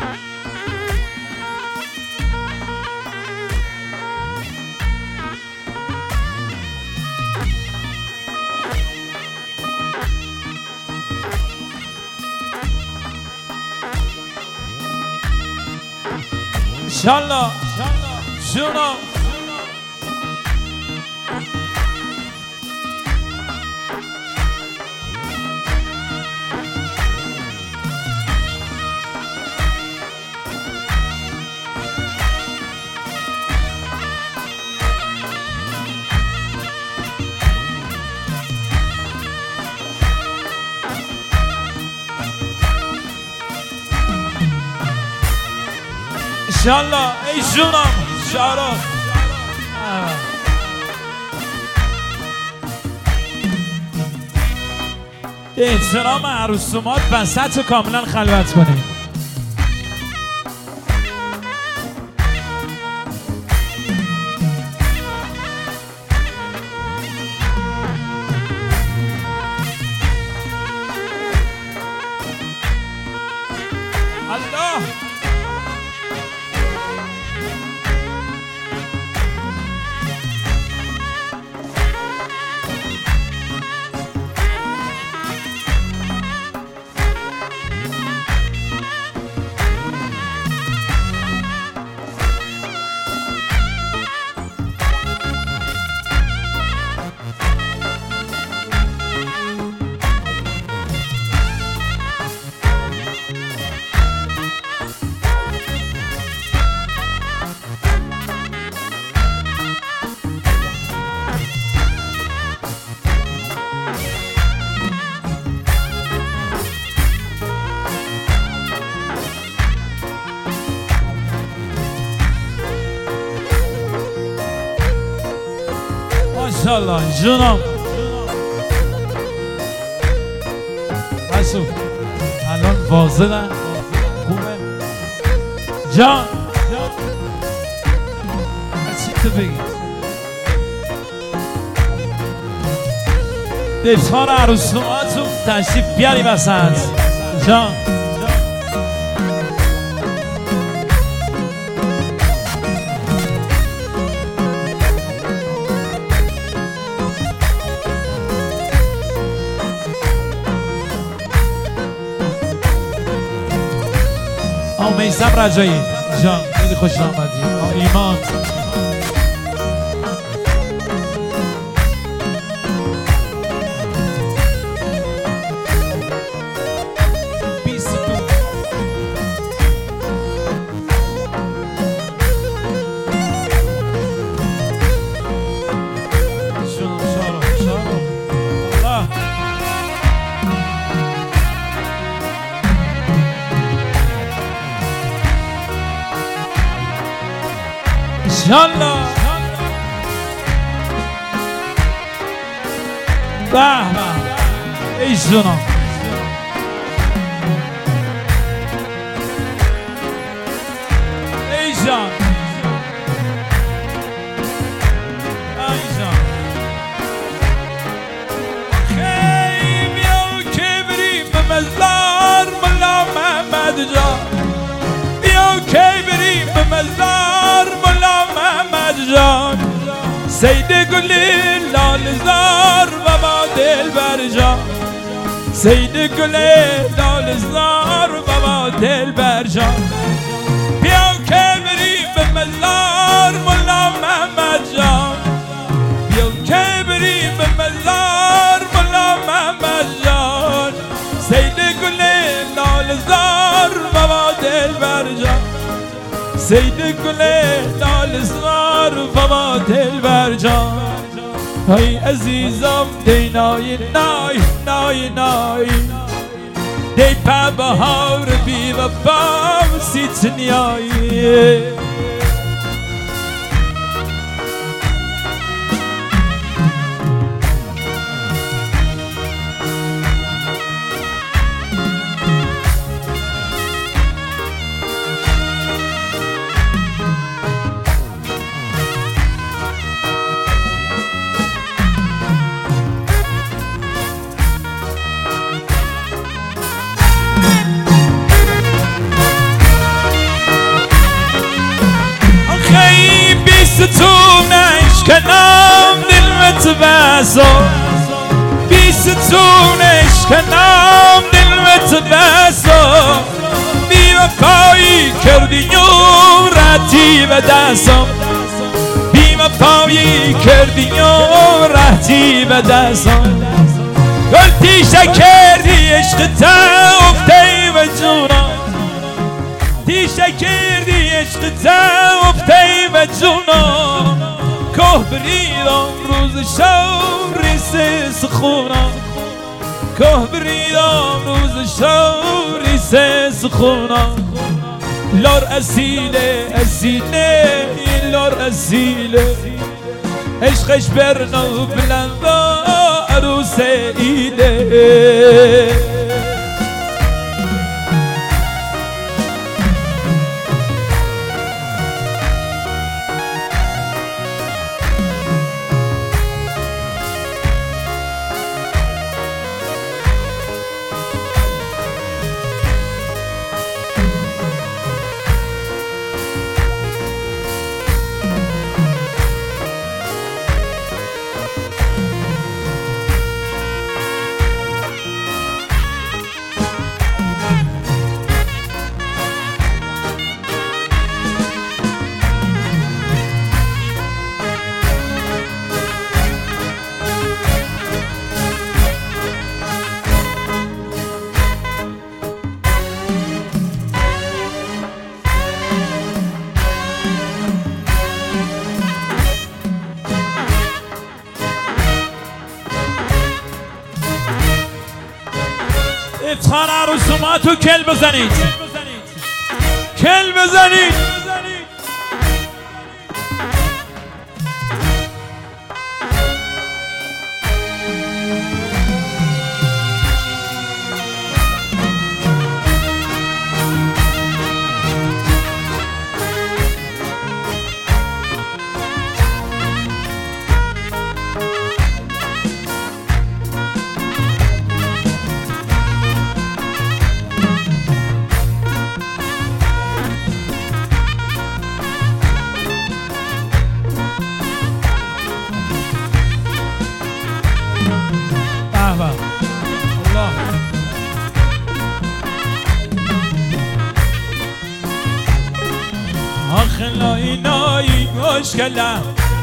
انشالله جونم انشالله ای جونم شارات به احترام عروسومات وسط رو کاملا خلوت کنیم. الله ماشاءالله جونم مسعود الان واضحه خوبه جان چی تو بگی دفتر عروسوماتون تشریف بیاری وسط جان میثم رجایی جان خیلی خوش آمدی ایمان انشالله به به ای جونم ای جان ای جان خیلی بیا که بریم به مزار ملا محمد جان بیا که بریم به مزار ملا محمد جان سید گل لالزار و با دلبر جان سید گل لالزار و با دلبر جان بیا که بریم به مزار ملا محمد جان بیا که بریم به مزار ملا محمد جان سید گل لالزار و با دلبر جان سید گل لالزار و با دلبر جان ای عزیزم دی نای نای نای نای دی پا بهار بی وفا سیت نیایی کنم دل متبسا بیستونش کنم دل متبسا بی وفایی کردی رتی و دستم بی وفایی کردی رتی و دستم گلتی شکردی عشق تا افتی و جونم تی شکردی عشق تا افتی و جونم که بریدم روز شب ریسه سخونم که بریدم روز شب ریسه سخونم لار اصیله اصیله لار اصیله عشقش برنو بلندا عروس ایله افتخار عروسوماتو کل بزنید کل بزنید آخ نای نای مشکلم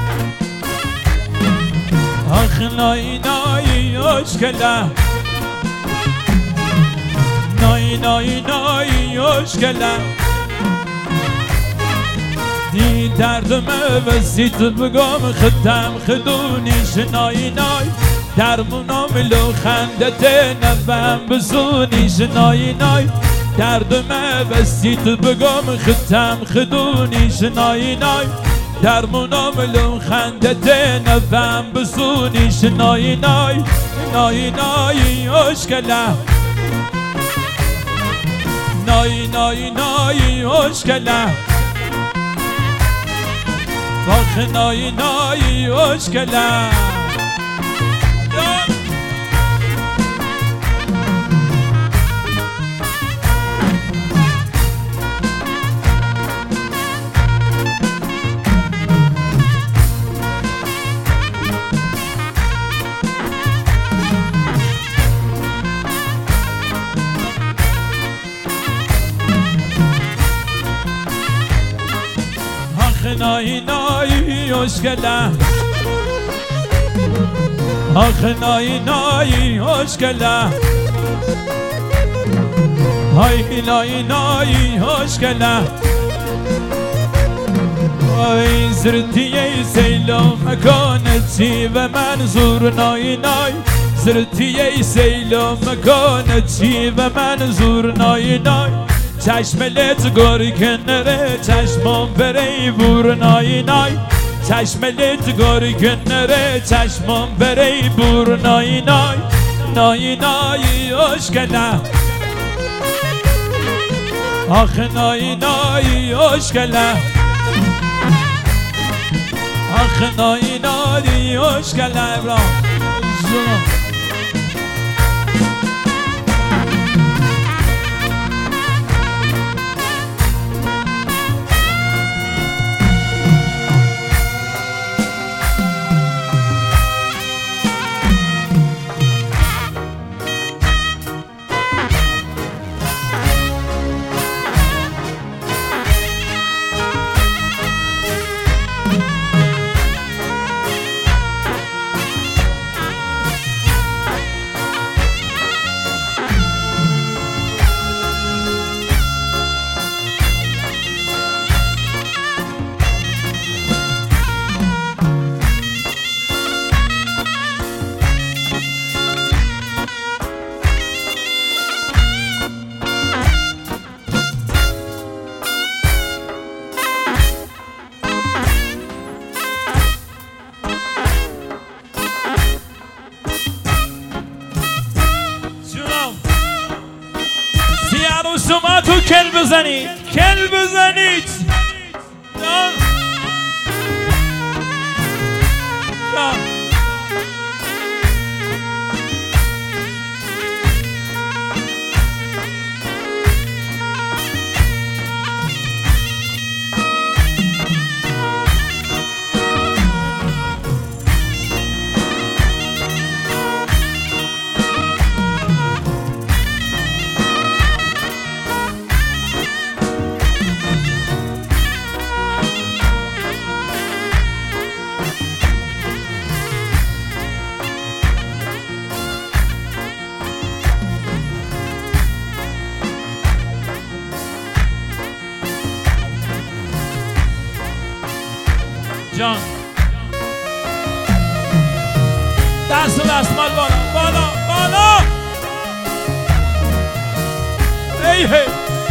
آخ نای نای مشکلم نای نای نای مشکلم دی دردم وسیت بگم خدم خدونیش نای نای درمونم لو خندت نفهم بزونیش نای نای دردم بسیت بگم ختم خدونیش نای نای درمونم لو خندت نفهم بزونیش نای نای نای نای اشکلم نای نای نای اشکلم واخ نای نای اشکلم نای نای اشکلم آخ نای نای اشکلم های نای نای اشکلم ای زرتی ای سیلو مکانتی و منظور نای نای زرتی ای سیلو مکانتی و منظور نای نای چشم لت گاری کنره چشمم بری بور نای نای چشم لت گاری کنره چشمم بری بور نای نای نای نای اشکلم آخ نای نای اشکلم آخ نای نای اشکلم کل بزنید کل بزنید جان جان جان دست و دستمال بالا بالا بالا ای هی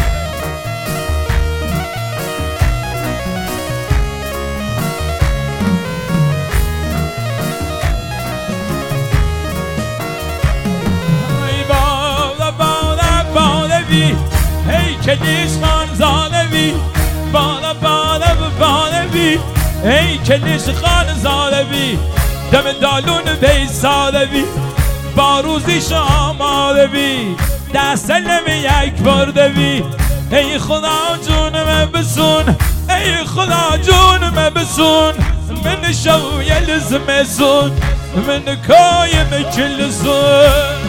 بالا بالا بالا بی هی کلیش خان زاده بی بالا بالا بالا بی ای کلیش خان زالبی دم دالون بی سالبی با روزی شاماده بی دست نمی یک برده بی ای خدا جونم بسون ای خدا جونم بسون من شوی لزمسون من کایم کلسون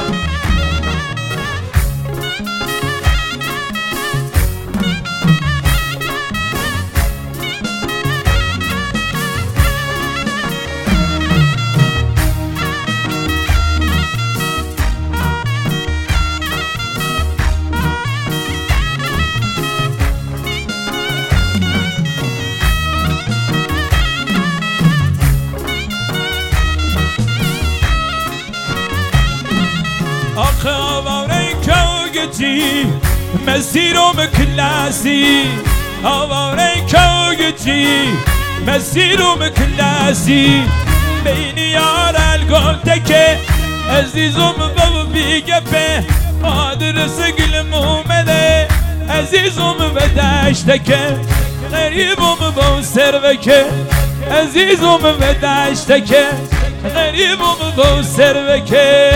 مسیرم کلاسی آواره کوگتی مسیرم کلاسی بین یار الگفته که عزیزم بابا بیگپه آدرس گلم اومده عزیزم و دشته که غریبم با سروکه عزیزم و دشته که غریبم با سروکه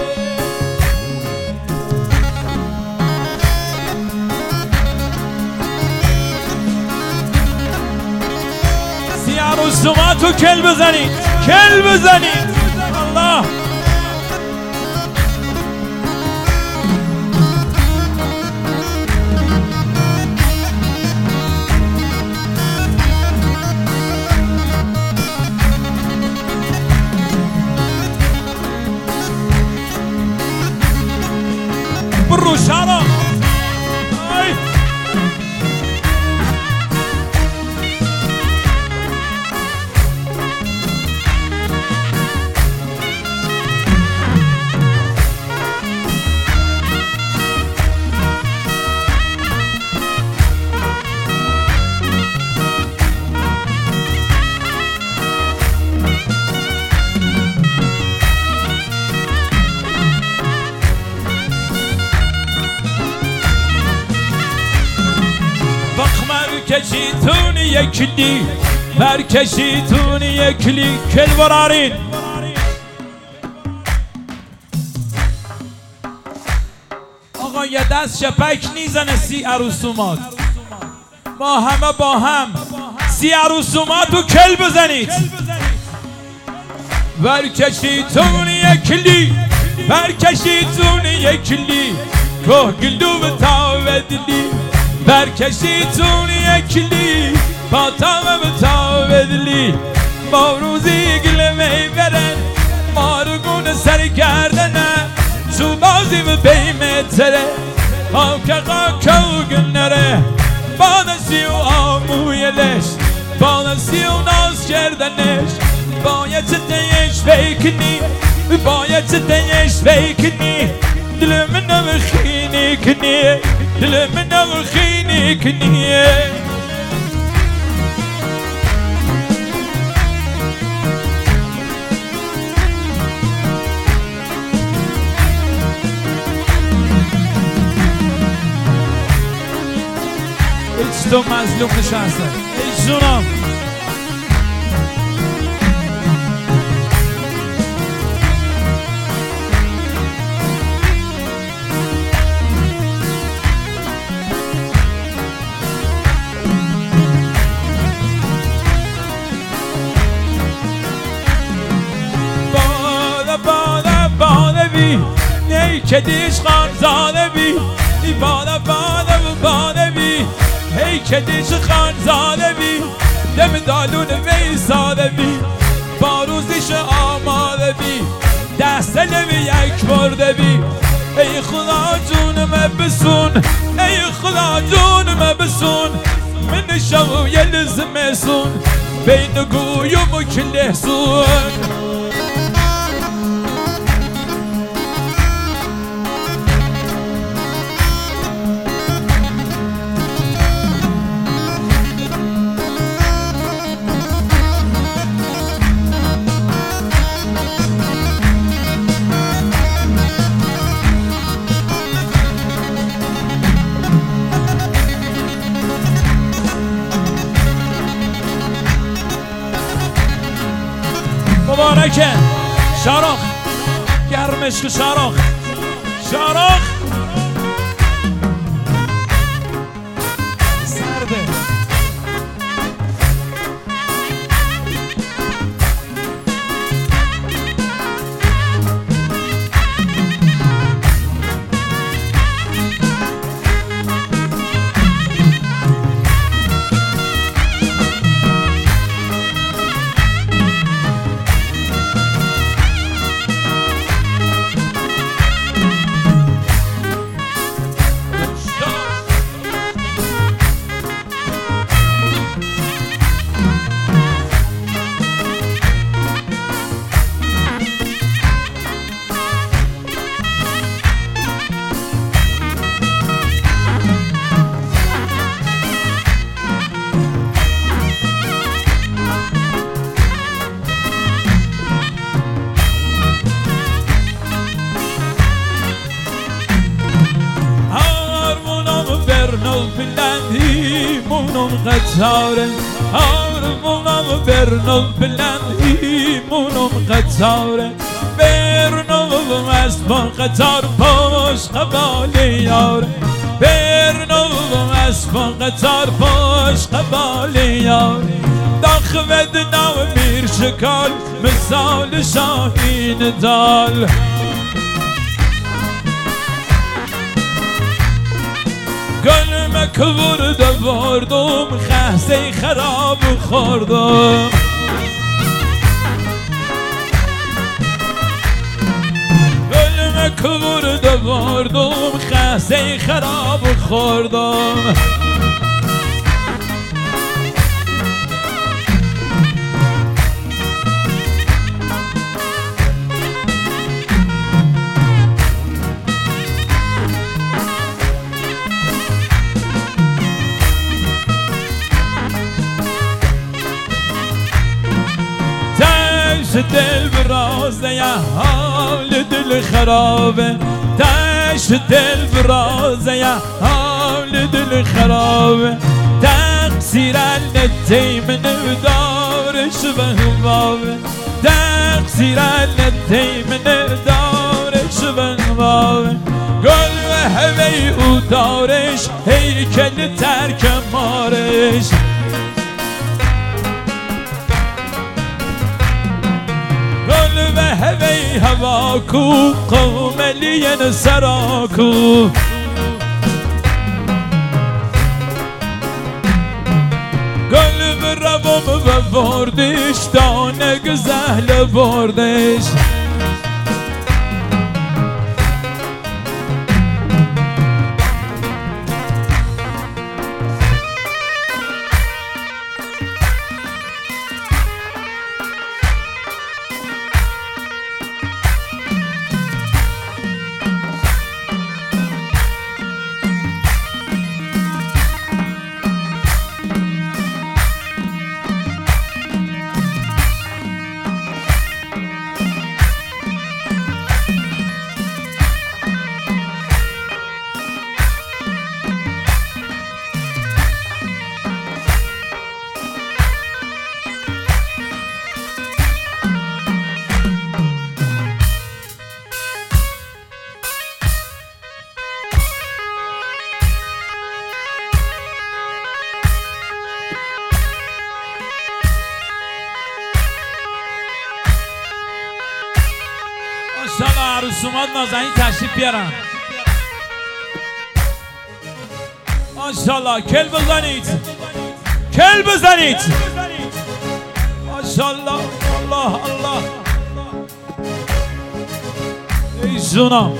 عروسوماتو کل بزنید کل بزنید الله برو شارا برکشیتون یکلی برکشیتون یکلی کل برارین آقا یه دست شپک نیزنه سی عروسومات ما همه با هم سی عروسومات و کل بزنید برکشیتون یکلی برکشیتون یکلی که گلو به تاودلی برکشیتون یکلی با تامه به تاودلی با روزی گلمه برن مارگون سر گردنه تو بازی به بیمه تره آکه قاکو گنره با نسی و آمویلش با نسی و ناز کردنش باید تدیش بیکنی باید تدیش بیکنی دل من بخینی کنی دل من بخینی کنی هیچ تو مظلوم نشسته هیچ جونم باده بی نی که دیش خانزاده بی ای باده بی هی که دیش خانزاده بی دم دالون ویساده بی با روزیش آماده بی دست نمی یک برده بی ای خدا جونم بسون ای خدا جونم بسون من شو یلزمسون بین گویم و کلهسون مبارکه شارخ گرمش که شارخ سرده قطاره آرمونم برنم بلندی مونم قطاره برنم از با قطار پاش قبالی یاره برنم از با قطار پاش قبالی یاره داخ ودنا و میر شکال مثال شاهین دال گلم کورده بردم خسته خراب خوردم گلم کورده بردم خسته خراب خوردم دل برازه یا حال دل خرابه تشت دل برازه یا حال دل خرابه تقصیر النتی من دارش بهوابه تقصیر النتی من دارش بهوابه گل و هوی او دارش هیکل ترک مارش و هوی هوا کو قوم لین سراکو گل بروم و بردش دانگ زهل بردش عروسومات نازنین تشریف بیارن. ماشاءالله کل بزنید، کل بزنید. ماشاءالله. الله الله. ای جونم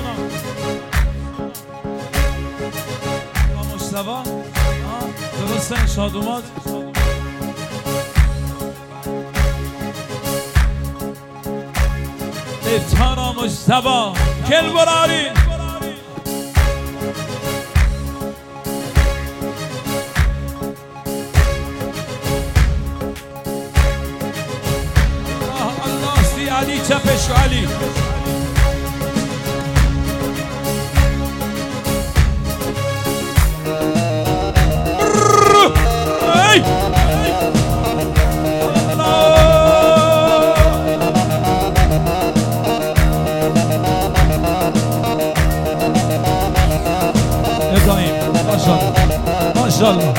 مصطفی درسته شادومات. افطار مصطفی کل براری. الله سی علی چپش علی. ابراهیم ماشاءالله.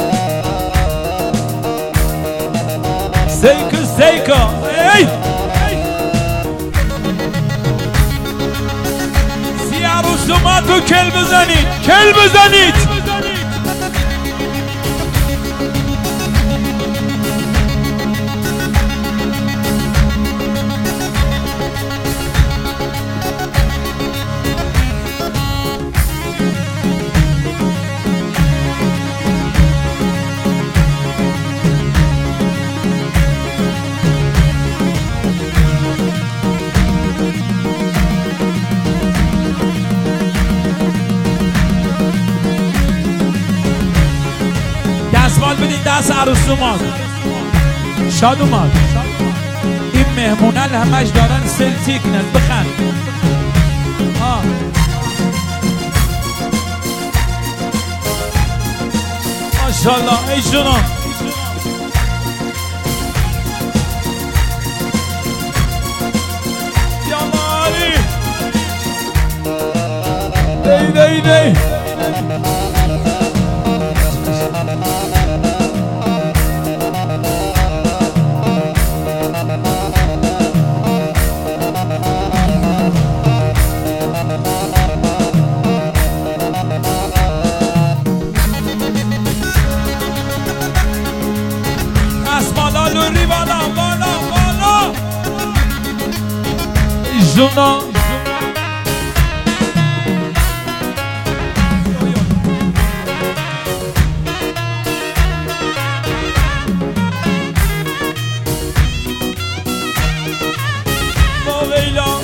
سیکا سیکا. سی عروسوماتو کل بزنید، کل بزنید. دستمال بدین دست عروس اومد، شاد اومد. این مهمونن همش دارن سلتی کنن. بخند. ماشاءالله ای جونم. یا مالی دی دی دی. Zuna Maveyla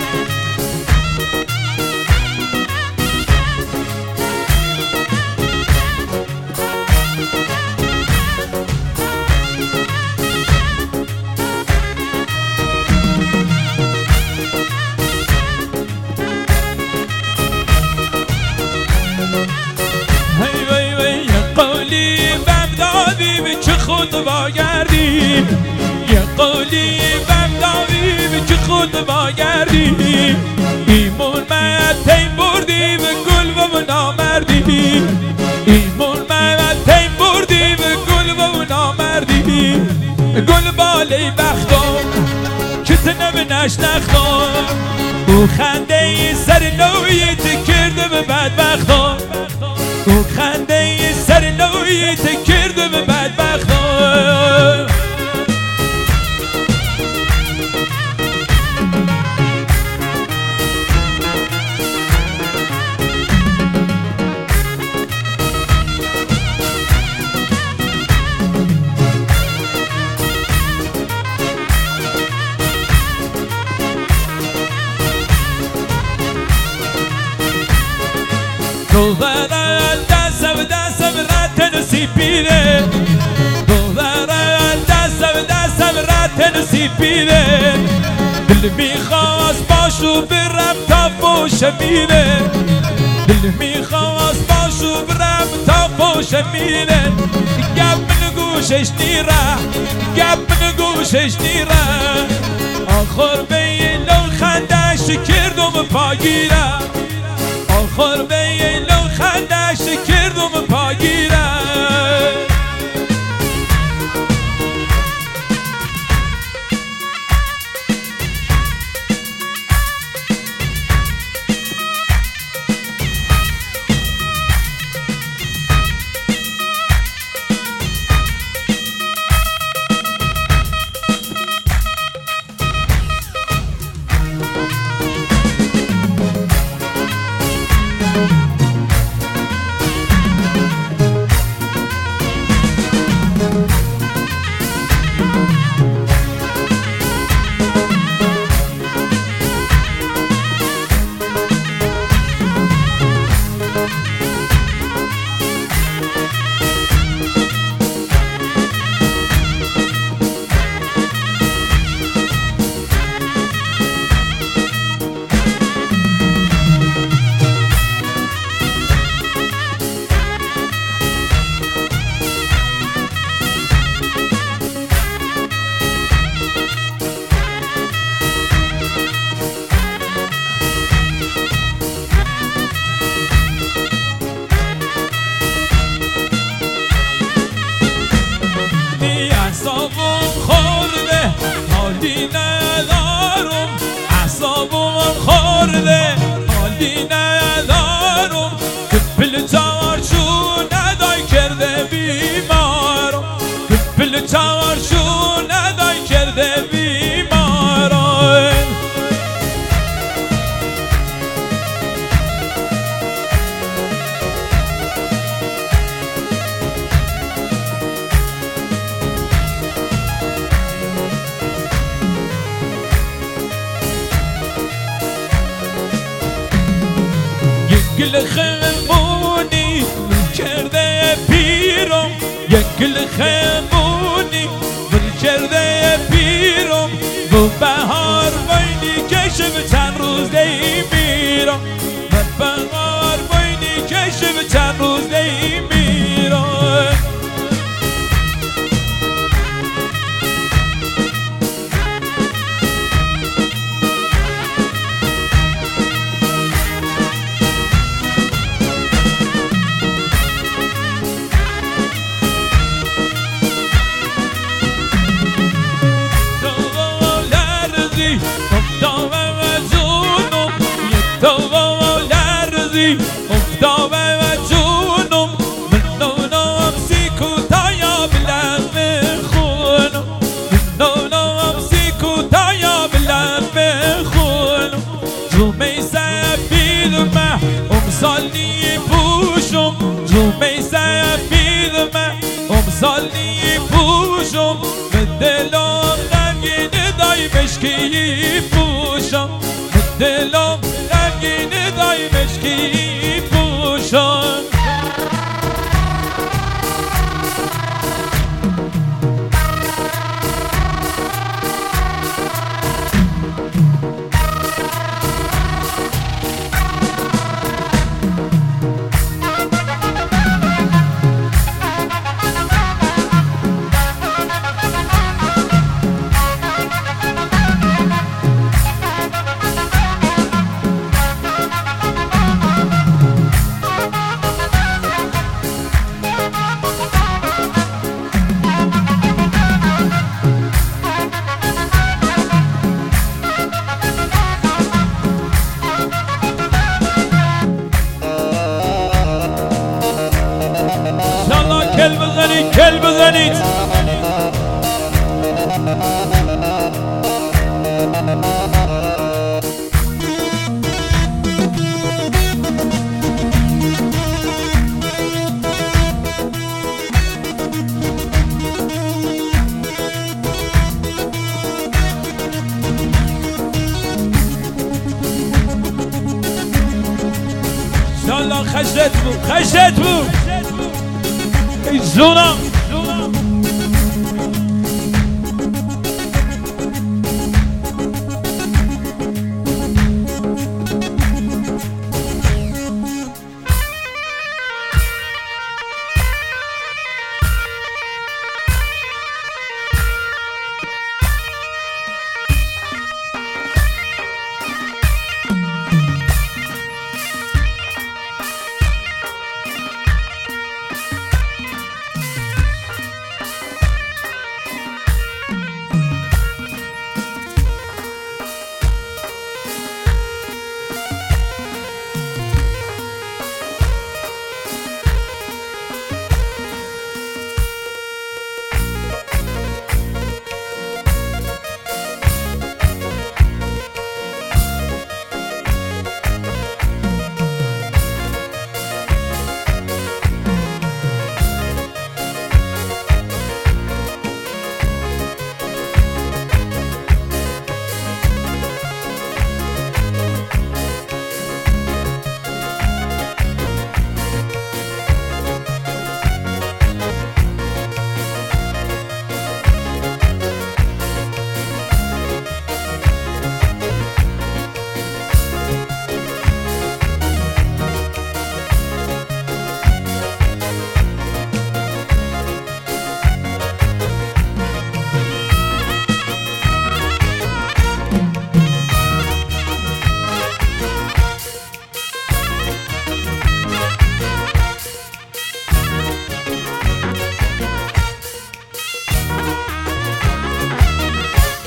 خود باگردی. یه قولی بمداوی که خود باگردی. ایمون متین بردی و گل و نامردی. ایمون متین بردی و گل و نامردی. گل بالی بختم که تنبنش نختم. او خنده سر نویت کرده به بدبختم. او خنده سر نویت کرده به بدبختم. دوباره دستم رد نصیبیره. دوباره دستم رد نصیبیره. دل میخواست باشو برم تا فوش میره. دل میخواست باشو برم تا فوش میره. گپ من گوشش نیره، گپ من گوشش نیره. آخر به لون خندش کردم پاگیره. آخر به لون خندش کردم پاگیره. حالی ندارم اعصابم خورده حالی ندارم گپل چارشون ندای کرده بیمارم گپل چارشون ندای کرده بیمارم گل خمونی کرده پیرم یک گل خمونی کرده پیرم و بهار باینی کشم چند روز دی میرم و بهار باینی کشم چند روز دی میرم افتابه و جونم من نونم سیکوتایا بلم خونم من نونم سیکوتایا بلم خونم جومی سفیدمه امسالی پوشم جومی سفیدمه امسالی پوشم به دلم رنگین دای مشکی پوشم به دلم رنگین دای مشکی پوشم کل بزنید سالا خشت بود ای زونا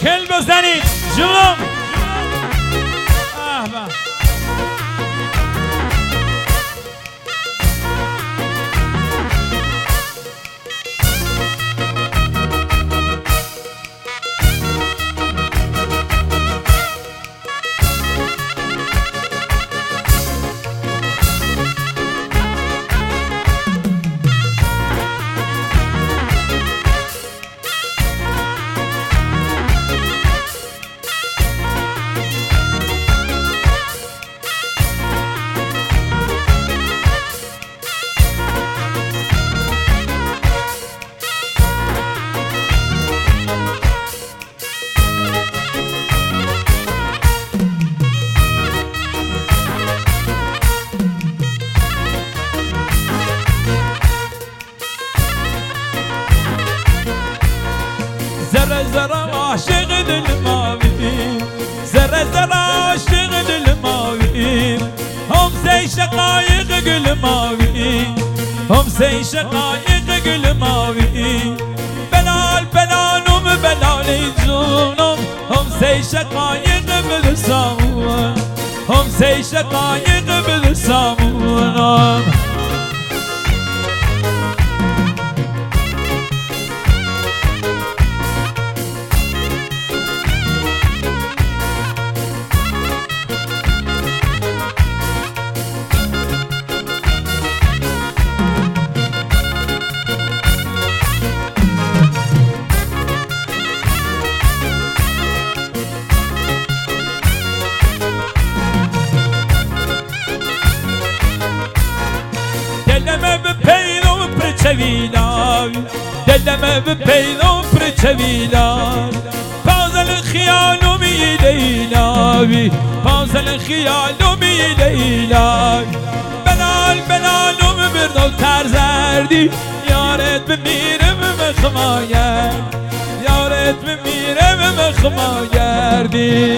کل بزنید جلوم. ذره ذره عاشق دل ماوی ذره ذره عاشق دل ماوی هم سی شقایق گل ماوی هم سی شقایق گل ماوی بلال بلالم بلال جونم هم سی شقایق بلسامون هم سی شقایق بلسامونم دلمه به پیرو پرچویلای دلمه به پیرو پرچویلای پازل خیالومی لیلای پازل خیالومی لیلای بلال بلالوم بردو تر زردی یارت بمیرم مخماید یارت بمیرم مخمایردی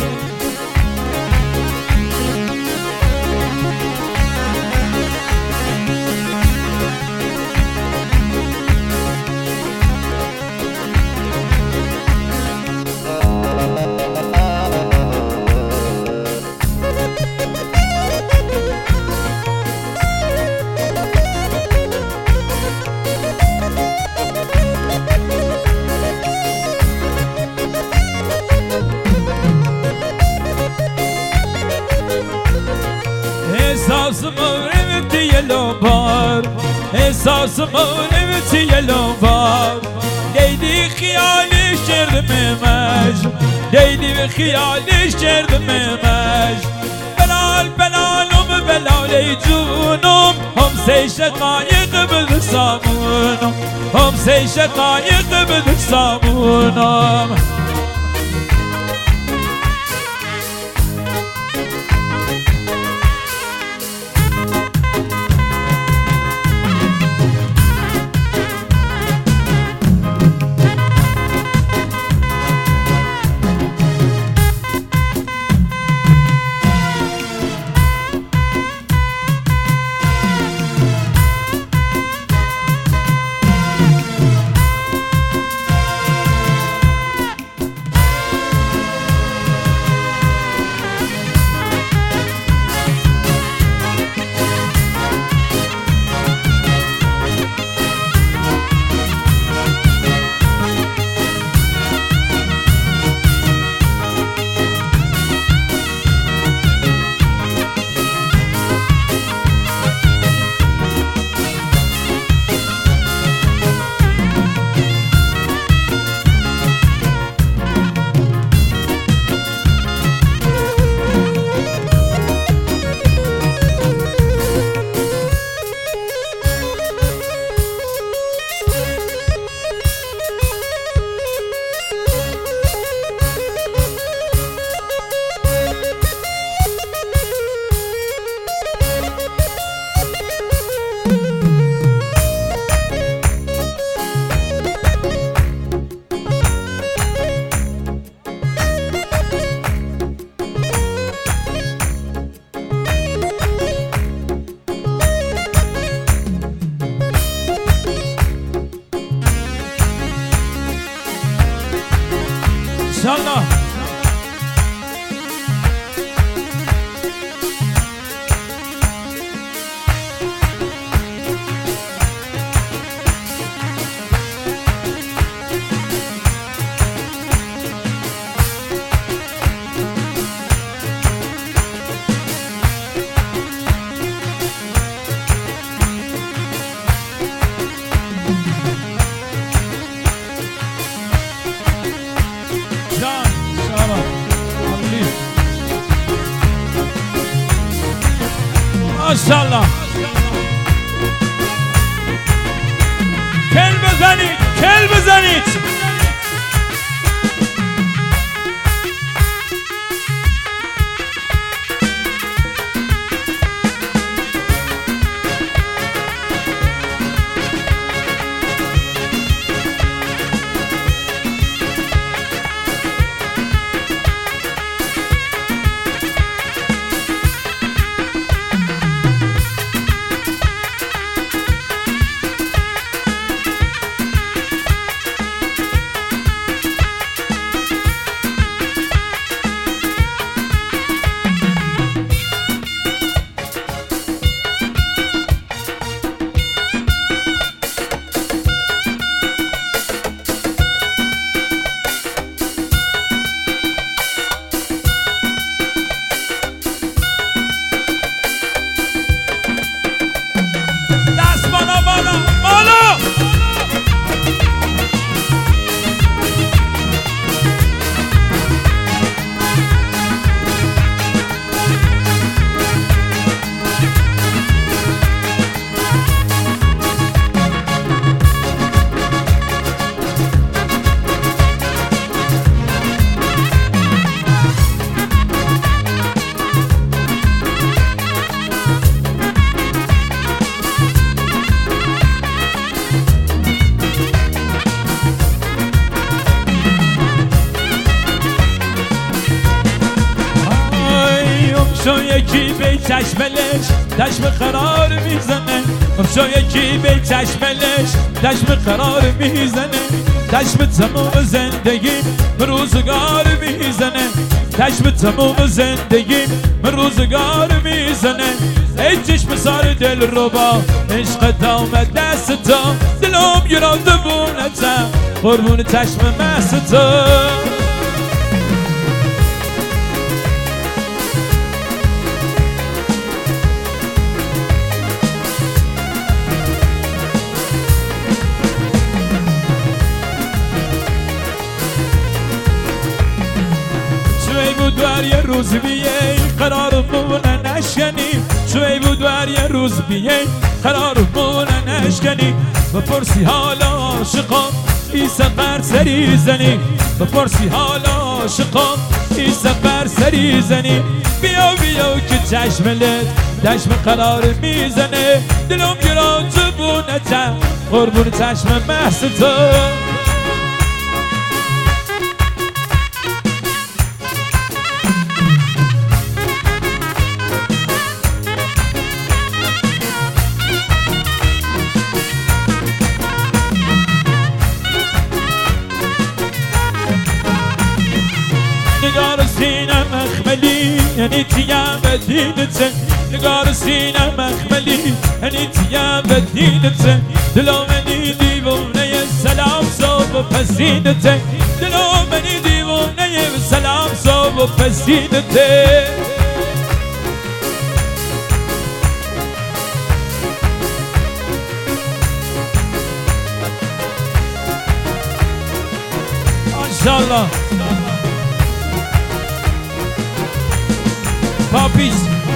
احساس مورم تیلو بار احساس مورم تیلو بار لیلی خیالش کردم مج لیلی خیالش کردم مج بلال بلالم بلال جونم هم سی شقایق بلسامونم هم سی شقایق بلسامونم ماشاءالله کل بزنید کل بزنید یکی به چشملش چشم قرار میزنه امشا یکی به چشملش چشم قرار میزنه چشم تمام زندگی روزگار میزنه چشم تمام زندگی روزگار میزنه ای چشم سار دل رو با عشق آمد دست تا دلم گراده بونتم قربون چشم مست تا یه روز بیه قرارمون نشکنی شوی بود یه روز بیه قرارمون نشکنی بپرسی حالا عاشقام ای سفر سری زنی بپرسی حالا عاشقام ای سفر سری زنی بیا بیا که چشملت چشم قرار میزنه دلم گرا جبونتم قربون چشم محض تو نگار سینه مخملی یعنی تیم به دینته نگار سینه مخملی یعنی تیم به دینته دلو منی دیوونه سلام صبح پسینته دلو منی دیوونه سلام صبح پسینته ماشاءالله Puppies.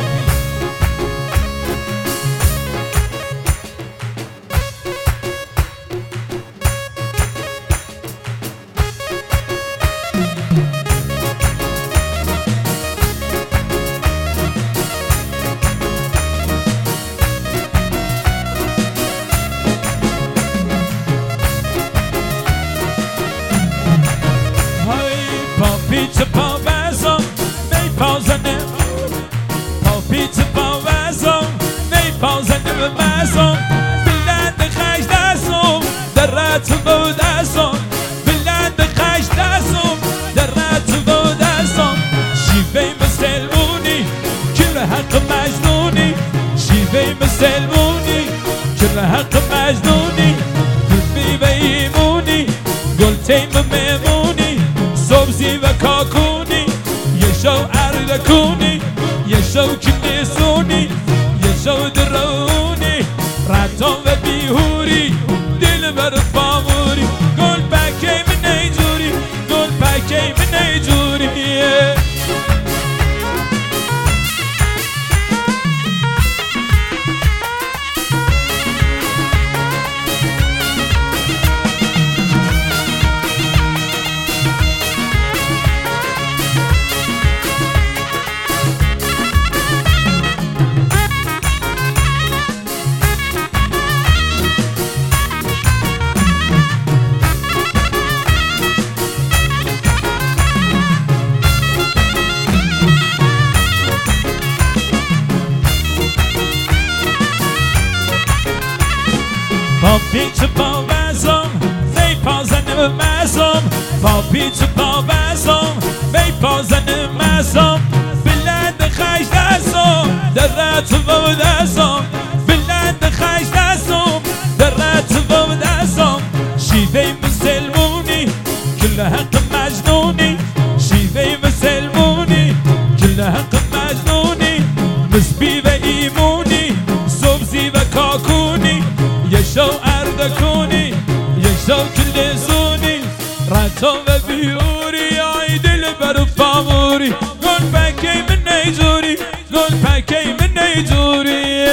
Pizza pop som mig pausande Pizza pop som mig pausande med som Bilden خش دستم در رد و دستم Bilden خش دستم در رد و دستم شیوه مسلمونی که حق مجنونی شیوه مسلمونی که حق مجنونی قلبی و ایمونی گل تیم میمونی سبزی و کاکونی یه شو اردکونی یه شو کنیسونی یه شو درونی رتان و بیهوری دل بر فاموری گل پکی من نیجوری گل پکی من نیجوری پیچ پا بزم وی پازنم مزم پا پیچ پا بزم وی پازنم مزم بلند خش دستم درت و دستم بلند خش دستم درت و دستم شیوه مسلمونی كل حق مجنوني شيفي مسلموني كل حق مجنوني مسبي وإيموني سبزي وكاكوني يشو أردكوني يشو كل زوني راتو وبيوري عيد البر فاموري قول باكي من نيجوري قول باكي من نيجوري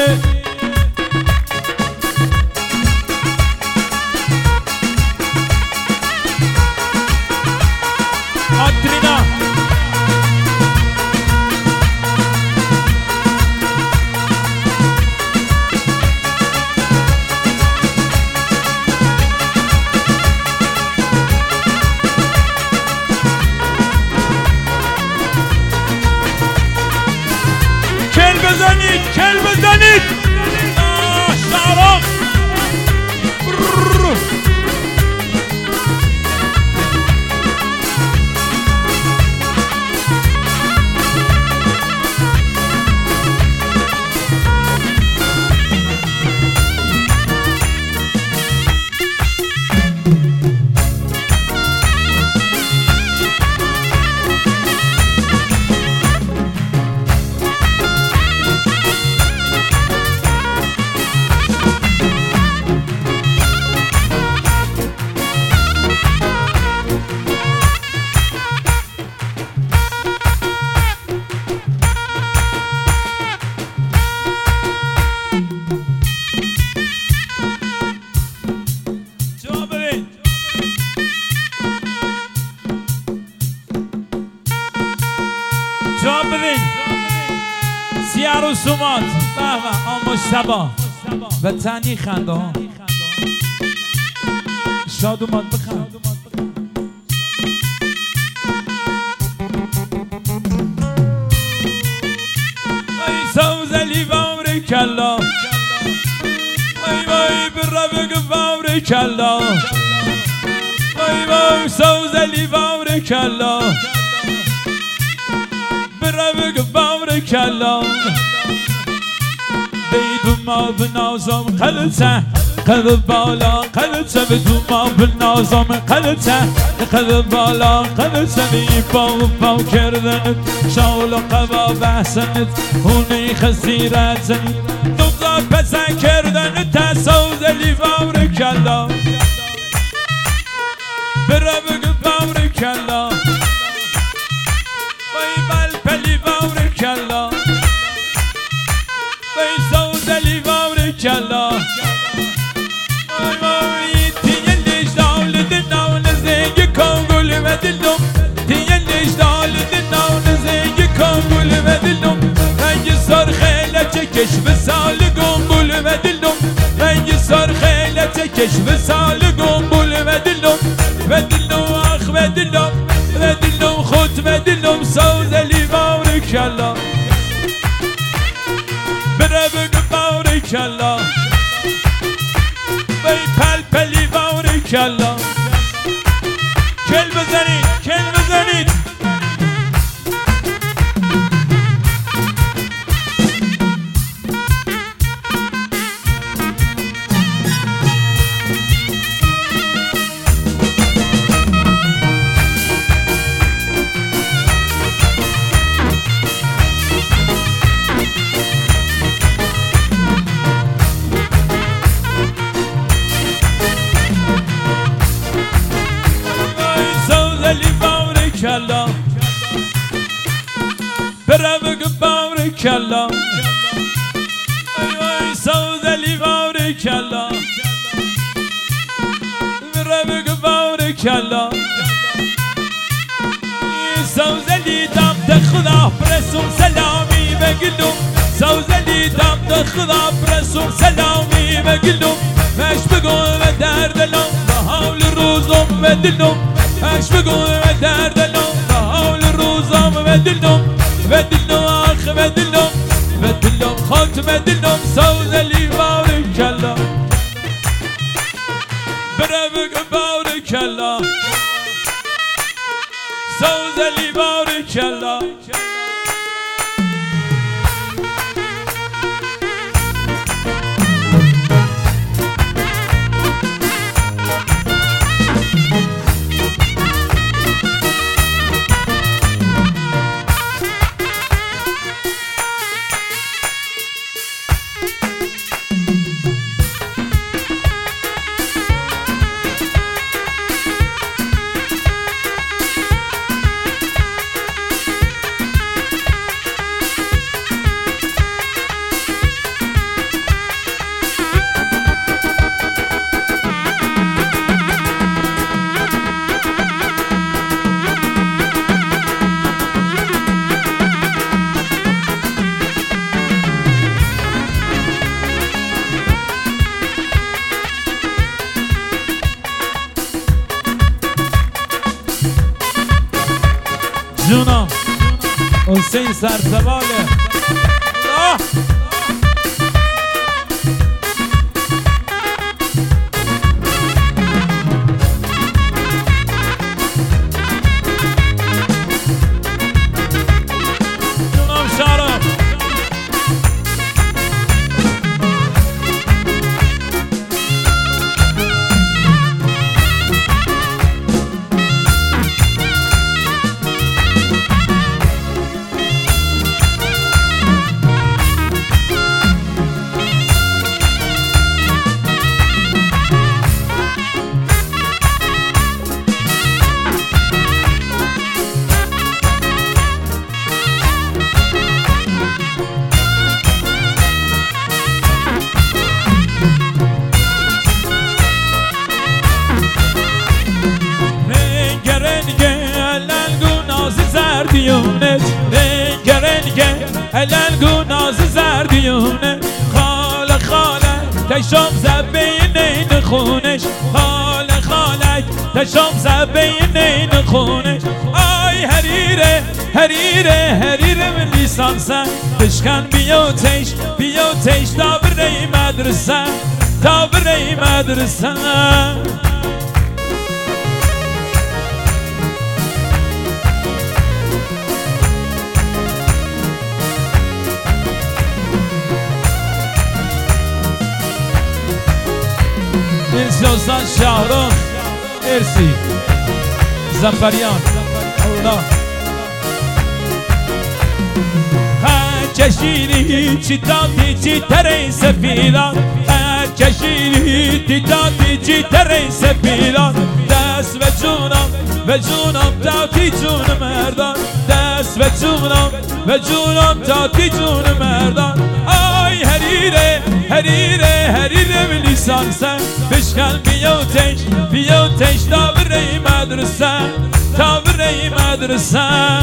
Adrina kel بزنید شارخ جواب بدین سیار و سومات آن مشتبا و تنی خنده ها شاد اومد بخند ای سوزلی بامر کلا ای وای برابق بامر کلا ای وای سوزلی بامر کلا برابق بامر کلا بیدو ما بنازم قلته قلب بالا قلته بدو ما بنازم قلته قلب بالا قلته بی باو کردنت شاول و قوا بحثنت هونی خزیرتنت نقضا پسن کردنت سوزلی بامر کلا برابق بامر کلا وی بلپلی بامر کلا وی سوزلی بامر کلا وی تیلیش دال دناو نزدیک کنگل و دلم تیلیش دال دناو نزدیک کنگل و دلم رنگ سرخه لچکش و سال گنگل و دلم رنگ سرخه لچکش و سال گنگل و دلم و دلم آخ و دلم و دلم خود و دلم سوزلی بامر کلا برابق بامر کلا وی پلپلی بامر کلا کل بزنید کل بزنید کلا برابق بامر کلا ای سوزلی بامر کلا برابق بامر کلا سوزلی دم خدا برسون سلامی بگلم سوزلی دم خدا برسون سلامی بگلم مش بگم و دردلم به حال روزم و دلم مش بگم و دردلم به حال روزم و دلم و دلم آخ و دلم و دلم خاط و دلم سوزلی بامر کلا الله سوزلی بارک الله جونم حسین سرسواله جونم شارم زردیونه رنگ الگو ناز زردیونه خاله تشام زبین این خونش خاله تشام زبین این خونش آی حریره من لیسانسن بشکن بیوتش تا بری مدرسه مرسی استاد شهرام مرسی زفریان الله چشیری چی تاتی چی تره سفیدان چشیری تاتی چی تره سفیدان دست و جونم تاتی جون مردان دست و جونم تاتی جون مردان آی حریره بلی سانسن بشکن بیوتش تا بری مدرسه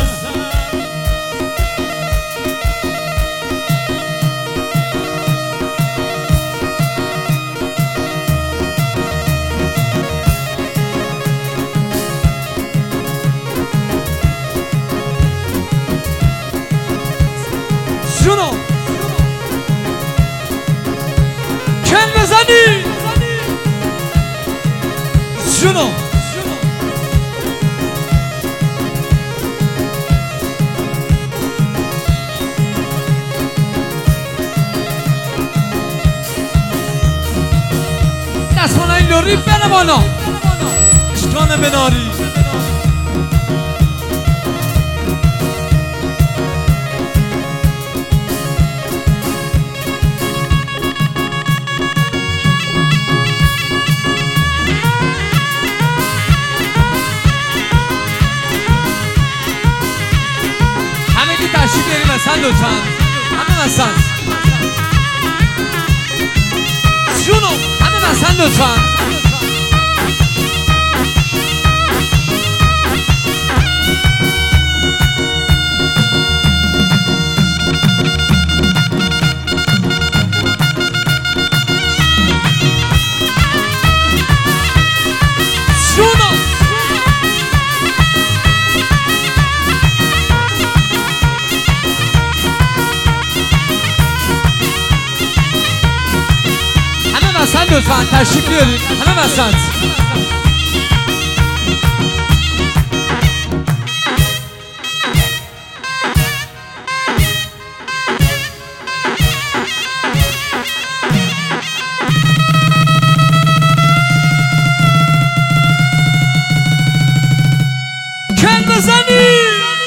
جونو کن بزنی جونو دستمانا این لوری بره بالا اشکان بناری تشریف بیاریم مثلا لطفا همه مثلا جونو همه مثلا لطفا لطفا تشریف بیارید همه وسط بزنی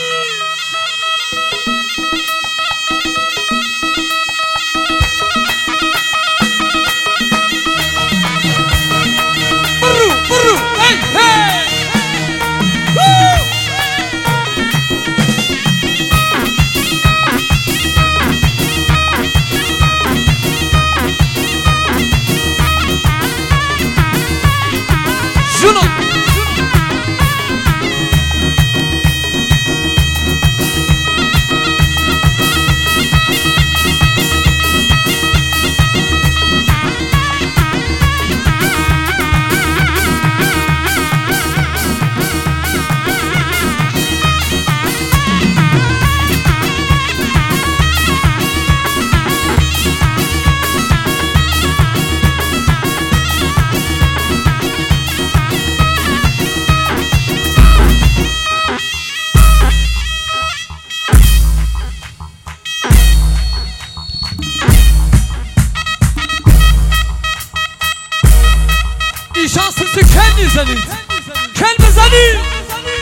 شانسیسی کل میزنید کل بزنید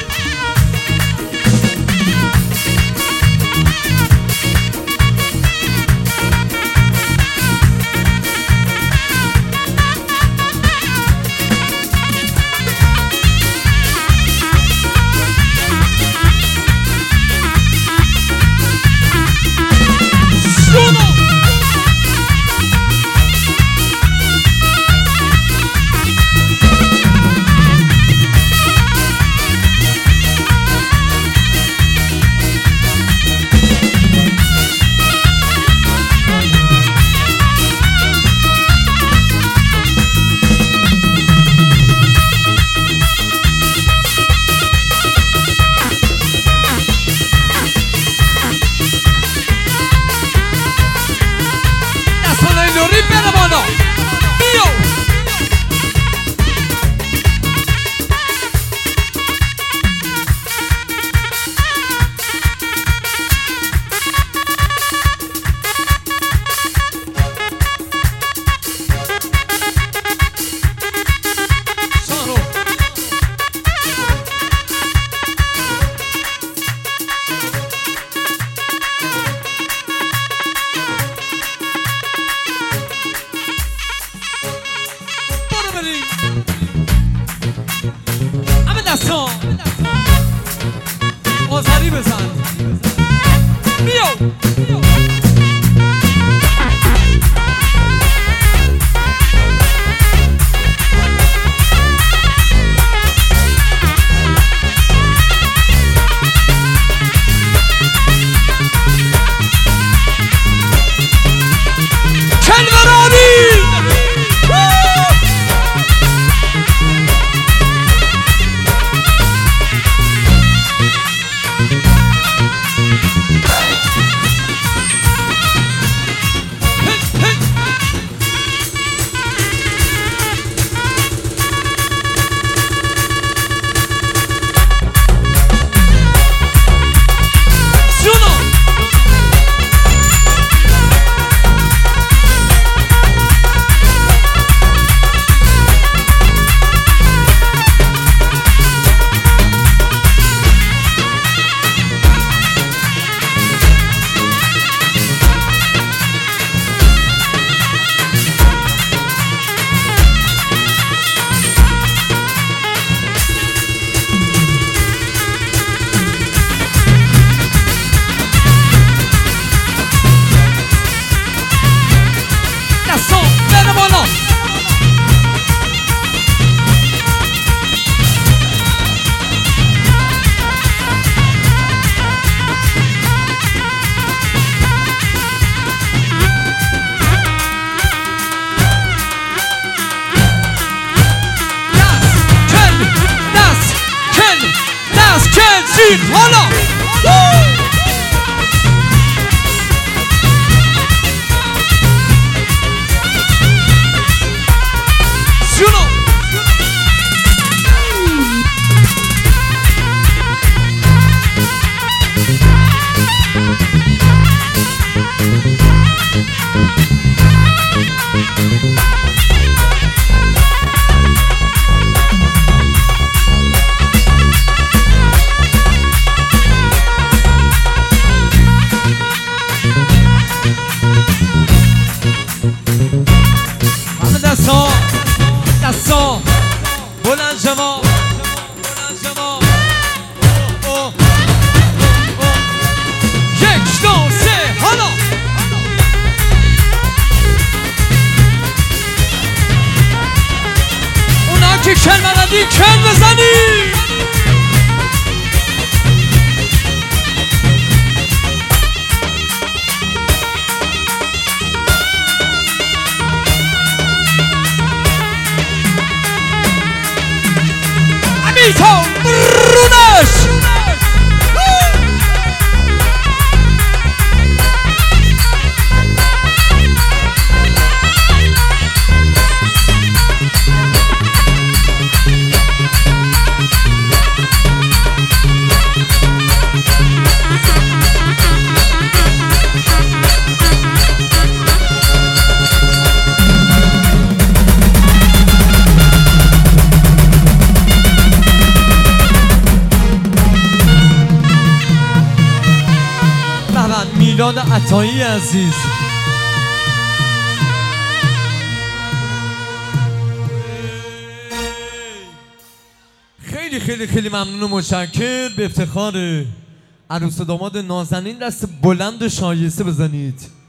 آزاری بزن بیو حالا شنو بلند شما یک دو سه حالا اونا که کل بلدی کل بزنی امیتا برونش میلاد عطایی عزیز خیلی خیلی خیلی ممنون و متشکر. به افتخار عروس و داماد نازنین دست بلند و شایسته بزنید.